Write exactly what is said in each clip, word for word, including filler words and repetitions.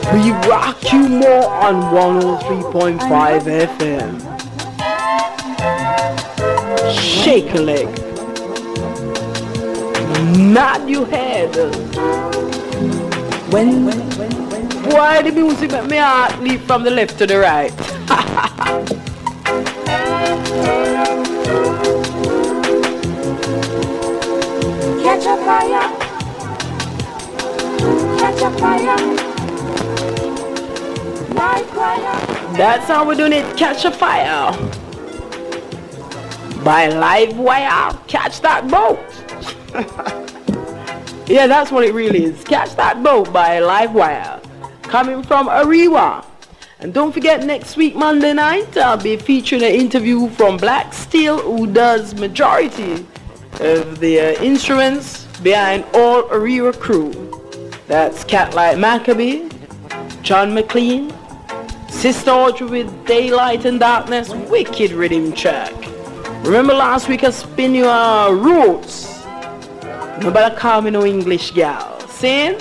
We rock you more on one oh three point five F M. Shake a leg. Nod your head. When, when, when, when. Why the music make me heart leap from the left to the right? Catch a fire. Catch a fire. Light fire. That's how we're doing it. Catch a fire. By live wire. Catch that boat. Yeah, that's what it really is. Catch that boat by live wire. Coming from Ariwa. And don't forget, next week, Monday night, I'll be featuring an interview from Black Steel, who does majority of the uh, instruments behind all Ariwa crew. That's Catlight Maccabee, John McLean, Sister Audrey with Daylight and Darkness, wicked rhythm track. Remember last week I spin you uh, Roots. Nobody call me no English gal. Saying?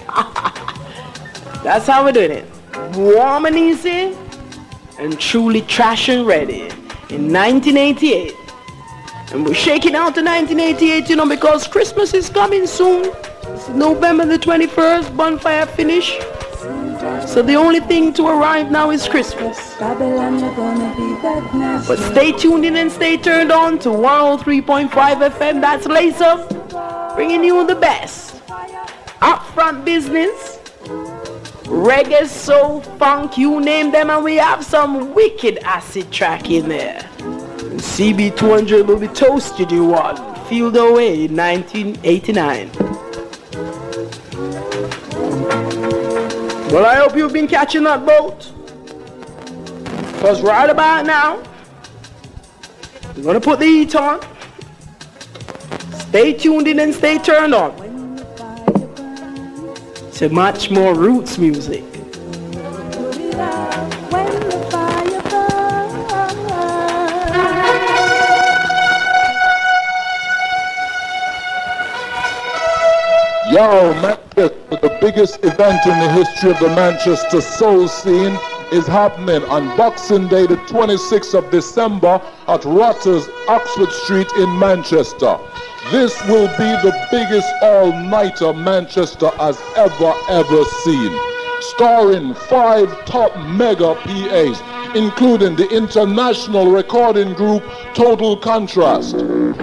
That's how we're doing it. Warm and easy and truly trash and ready in nineteen eighty-eight. And we're shaking out to nineteen eighty-eight, you know, because Christmas is coming soon. It's November the twenty-first, bonfire finish. So the only thing to arrive now is Christmas. But stay tuned in and stay turned on to one oh three point five F M. That's Lace Up, bringing you the best. Upfront business, reggae, soul, funk, you name them, and we have some wicked acid track in there. C B two hundred will be toasted you one. Field Away in nineteen eighty-nine. Well, I hope you've been catching that boat. Because right about now, we're going to put the heat on. Stay tuned in and stay turned on to much more roots music. Yo, Manchester, the biggest event in the history of the Manchester soul scene is happening on Boxing Day, the twenty-sixth of December at Rotters, Oxford Street in Manchester. This will be the biggest all-nighter Manchester has ever, ever seen. Starring five top mega P As, including the international recording group Total Contrast.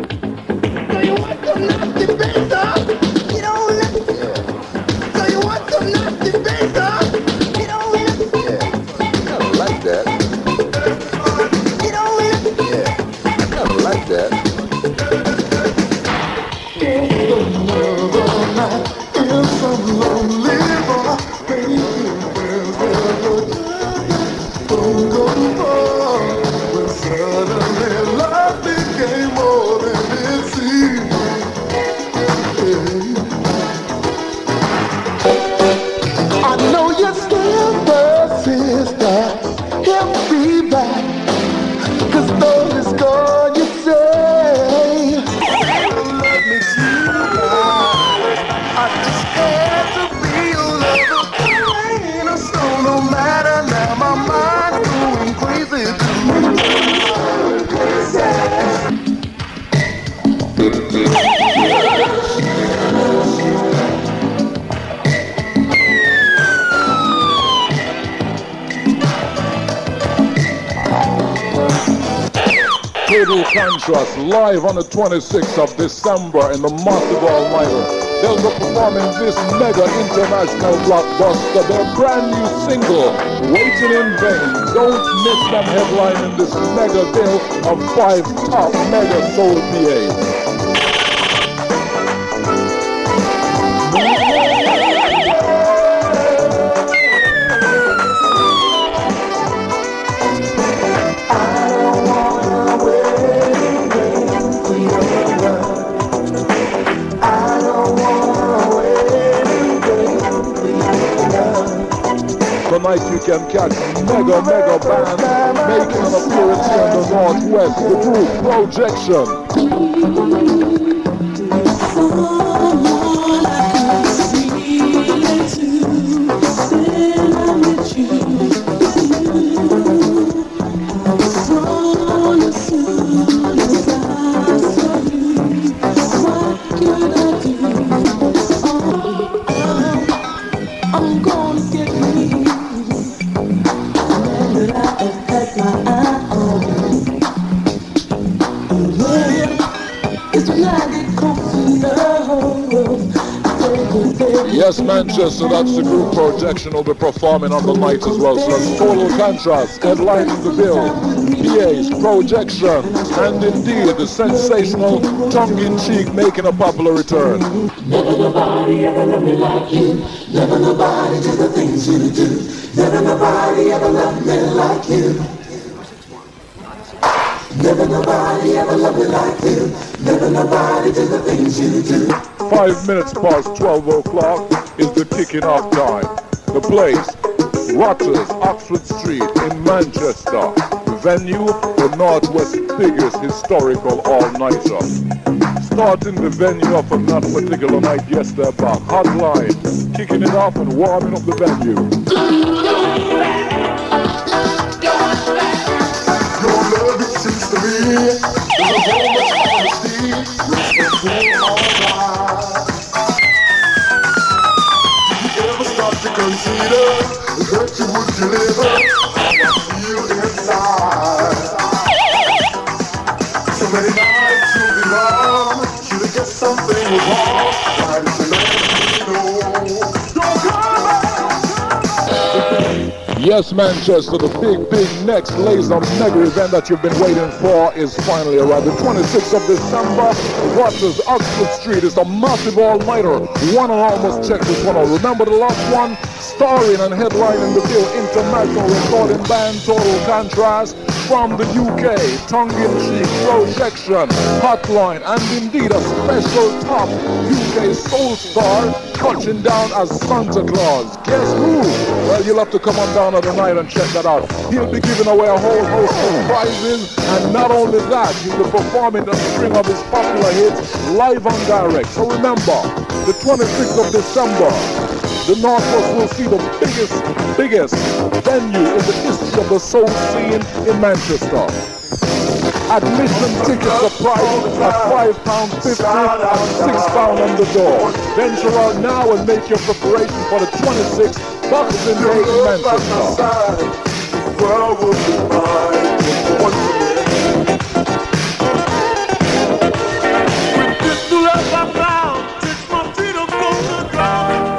Total Contrast live on the twenty-sixth of December in the massive all-nighter. They'll be performing this mega international blockbuster, their brand new single, Waiting in Vain. Don't miss them headlining this mega bill of five top mega soul P As. Tonight you can catch mega, mega band making an appearance here in the Northwest, the group Projection. Someone I can see to I'm gonna get me. And then I have had my eye on you. Yeah, it's when I get close enough. Yes, Manchester, that's the group Projection will be performing on the night as well. So that's Total Contrast, headlining the bill. P As, Projection, and indeed the sensational tongue-in-cheek making a popular return. Never nobody ever loved me like you. Never nobody did the things you do. Never nobody ever loved me like you. Never nobody ever loved me like you. Never nobody did the things you do. Five minutes past twelve o'clock is the kicking off time. The place, Rotters, Oxford Street in Manchester. The venue, the Northwest's biggest historical all-nighter. Starting the venue off on that particular night, yes, they're back. Hotline, kicking it off and warming up the venue. Your love, it seems to me, is a whole much honesty. You're alright. If you ever start to consider that you would deliver how I feel inside. So many nights you'll be wrong. Should have guessed something was wrong. Why did you let me know? Don't come back. Yes, Manchester, the big, big next laser mega event that you've been waiting for is finally arrived. The twenty-sixth of December, Rotters, Oxford Street is a massive all-nighter. One and all must check this one out. Remember the last one? Starring and headlining the bill, international recording band Total Contrast from the U K, tongue-in-cheek Projection, Hotline, and indeed a special top U K soul star touching down as Santa Claus. Guess who? Well, you'll have to come on down at the night and check that out. He'll be giving away a whole host of prizes, and not only that, he'll be performing a string of his popular hits live on direct. So remember, the twenty-sixth of December, the Northwest will see the biggest, biggest venue in the history of the soul scene in Manchester. Admission tickets are priced at five pounds fifty and six pounds on the door. Venture out now and make your preparation for the twenty-sixth Boxing Day in Manchester. The world will be mine once again. With this love I found, takes my freedom from the ground.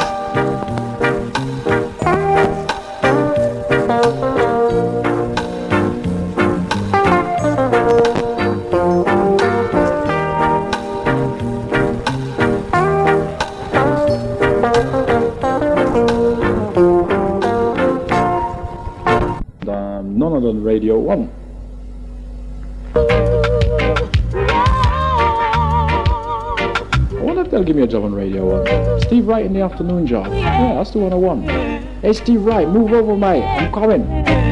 Radio one. I wonder if they'll give me a job on Radio one. Steve Wright in the afternoon job. Yeah, that's the one I want. Hey, Steve Wright, move over, mate. I'm coming.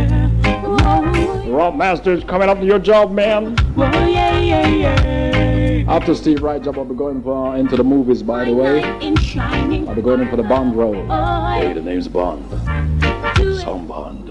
Rob Masters coming up to your job, man. After Steve Wright job, I'll be going for, into the movies, by the way. I'll be going in for the Bond role. Hey, the name's Bond. Some Bond.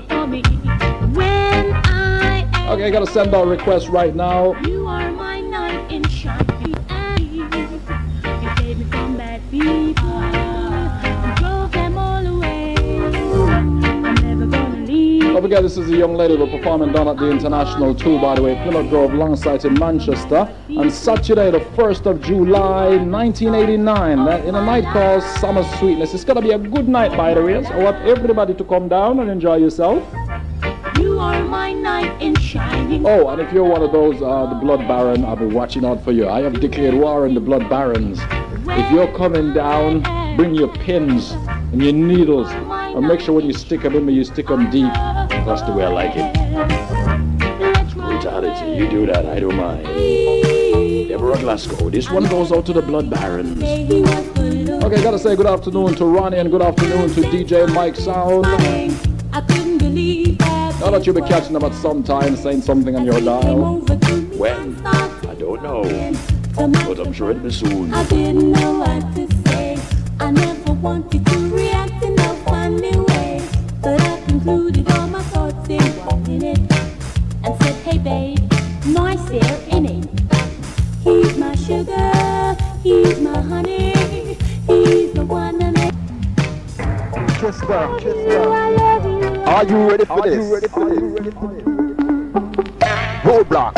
Okay, I gotta send out a request right now. You are my knight in shining eyes. You saved me from bad people. You drove them all away. I'm never gonna leave. Don't forget, this is a young lady we're performing down at the International two, by the way, Plymouth Grove, Longside in Manchester, on Saturday, the first of July, nineteen eighty-nine, in a night called Summer Sweetness. It's gonna be a good night, by the way, so I want everybody to come down and enjoy yourself. You are my knight in shining. Oh, and if you're one of those, uh, the Blood Baron, I'll be watching out for you. I have declared war on the Blood Barons. If you're coming down, bring your pins and your needles, and make sure when you stick them in me, you stick them deep. That's the way I like it. Brutality, you do that, I don't mind. Deborah Glasgow, this one goes out to the Blood Barons. Okay, gotta say good afternoon to Ronnie and good afternoon to D J Mike Sound. I couldn't believe that. Now that you'll be catching them at some time, saying something on your dial. When? I don't know. But I'm sure it'll be soon. I didn't know what to say. I never wanted to react in a funny way. But I concluded all my thoughts in one minute. And said, hey babe, nice there, innit? He's my sugar, he's my honey. He's the one that makes Manchester. Are you ready for this? Roadblock.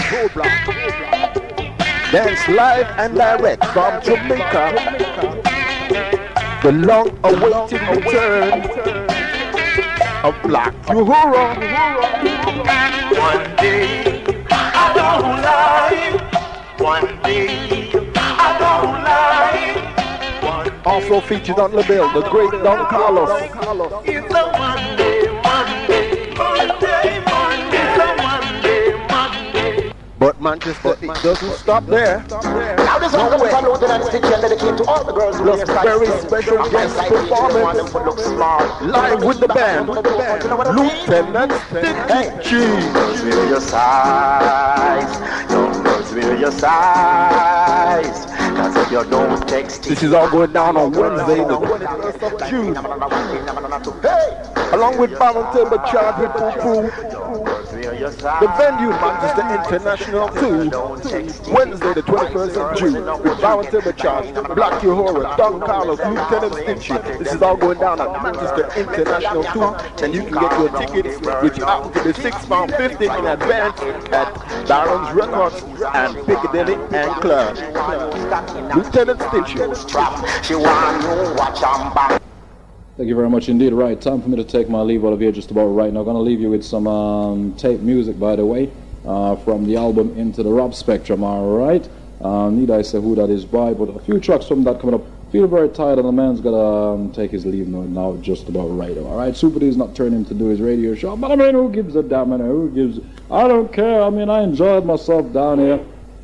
Dance live and direct from Jamaica. The long-awaited return of Black Uhura. One day I don't lie. One day I don't lie. One Also featured on the bill, the great Don Carlos. It's a Monday, Monday, Monday, Monday. It's a Monday, Monday. But Manchester, it doesn't stop there. Now this one comes from Lieutenant Stitch and dedicated to all the girls who Plus very special guest performance live with the band, Lieutenant Stitch. Girls, wear your size. Young girls, wear your size. Cause if you don't text This is all going down on Wednesday, the twenty-first of June. Hey! Along with Baron Timber Charge with Poo Poo. The venue, Manchester International two. Wednesday, the twenty-first of June. With Baron Timber Charge, Black Uhura, Don Carlos, Lieutenant Stitchy. This is all going down at Manchester International two. And you can get your tickets, which happen to be six pounds fifty in advance at Baron's Records and Piccadilly and Club. Lieutenant Stitchy. She want you watch on back. Thank you very much indeed. Right, time for me to take my leave out of here just about right now. I'm going to leave you with some um, tape music, by the way, uh, from the album Into the Rob Spectrum, all right? Uh, need I say who that is by, but a few tracks from that coming up. Feel very tired and the man's got to um, take his leave now, now just about right, all right? Super D's not turning him to do his radio show, but I mean, who gives a damn, man? Who gives... I don't care. I mean, I enjoyed myself down here.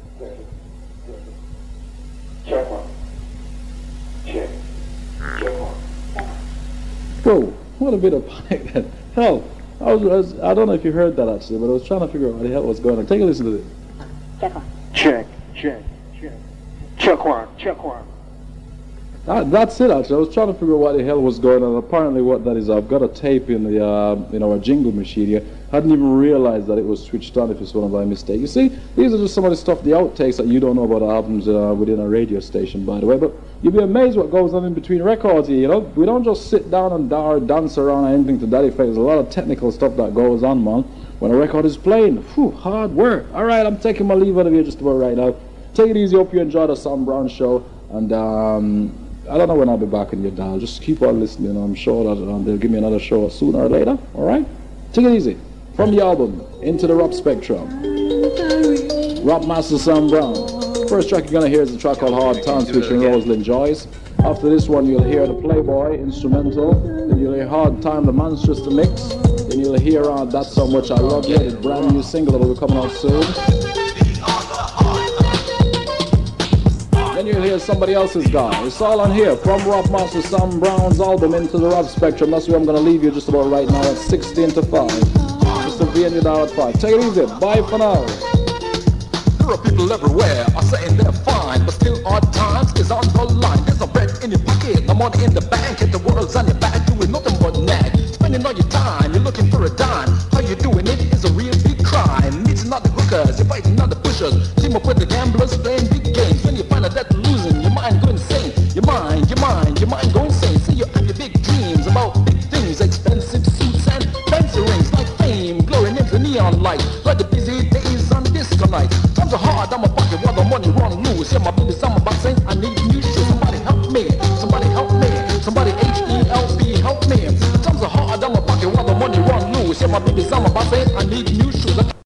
Check one. Check. Check one. Whoa, what a bit of panic then. Hell, I was, I was, I don't know if you heard that actually, but I was trying to figure out what the hell was going on. Take a listen to this. Check one. Check, check, check. Check one, check one. That, that's it actually. I was trying to figure out what the hell was going on. Apparently what that is, I've got a tape in the uh, in our jingle machine here. I hadn't even realized that it was switched on if it's one by mistake. You see, these are just some of the stuff, the outtakes that you don't know about albums uh, within a radio station, by the way. But you'll be amazed what goes on in between records here, you know. We don't just sit down and da- dance around or anything to that effect. There's a lot of technical stuff that goes on, man, when a record is playing. Whew, hard work. All right, I'm taking my leave out of here just about right now. Take it easy. Hope you enjoy the Sam Brown show. And um, I don't know when I'll be back in your dial. Just keep on listening. I'm sure that um, they'll give me another show sooner or later. All right? Take it easy. From the album, Into the Rob Spectrum. Rob Master Sam Brown. First track you're going to hear is a track called Hard Times featuring Rosalind Joyce. After this one, you'll hear the Playboy instrumental. Then you'll hear Hard Time, the Manchester mix. Then you'll hear uh, That's How Much I Love You, the brand new single that will be coming out soon. Then you'll hear somebody else's guy. It's all on here from Rob Master Sam Brown's album Into the Rob Spectrum. That's where I'm going to leave you just about right now at sixteen to five. Just to be in your dial at five. Take it easy. Bye for now. There are people everywhere are saying they're fine, but still hard times is on the line. There's no bread in your pocket, no money in the bank, and the world's on your back doing nothing but nag. Spending all your time, you're looking for a dime. How you doing it is a real big crime. Meeting other hookers, you're fighting other pushers. Team up with the gamblers playing big games. When you find out that losing, your mind going insane. Your mind, your mind, your mind going insane. See, you have your big dreams about big things, expensive suits and fancy rings like fame, glowing in the neon light, like the busy days on the disco night. Times are hard, I'm a pocket while the money run loose. Yeah, my business, I'm a